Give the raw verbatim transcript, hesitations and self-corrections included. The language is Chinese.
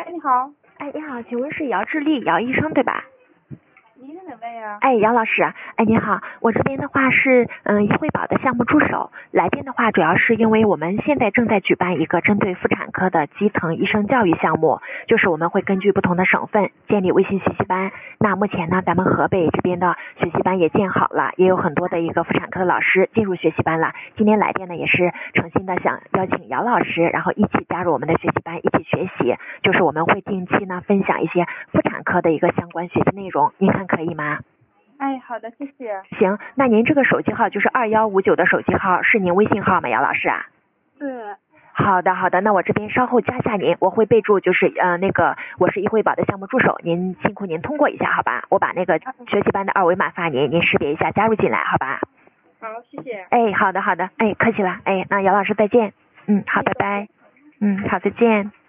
哎，你好。 哎，你好，请问是姚志丽姚医生对吧？ 你是哪位呀？ 哎，姚老师，哎，你好，我这边的话是嗯，医惠宝的项目助手，来电的话主要是因为我们现在正在举办一个针对妇产科的基层医生教育项目，就是我们会根据不同的省份建立微信学习班。那目前呢，咱们河北这边的学习班也建好了，也有很多的一个妇产科的老师进入学习班了。今天来电呢，也是诚心的想邀请姚老师，然后一起加入我们的学习班，一起学习。就是我们会定期呢分享一些妇产科的一个相关学习内容，您看可以吗？ 哎，好的，谢谢。 行，那您这个手机号就是二幺五九的手机号是您微信号吗，姚老师啊？ 对。 好的好的，那我这边稍后加下您，我会备注就是呃那个我是医惠宝的项目助手，您辛苦您通过一下好吧？我把那个学习班的二维码发您，您识别一下加入进来好吧？ 好，谢谢。 哎，好的好的，哎，客气了，哎，那姚老师再见。嗯，好，拜拜。嗯，好，再见。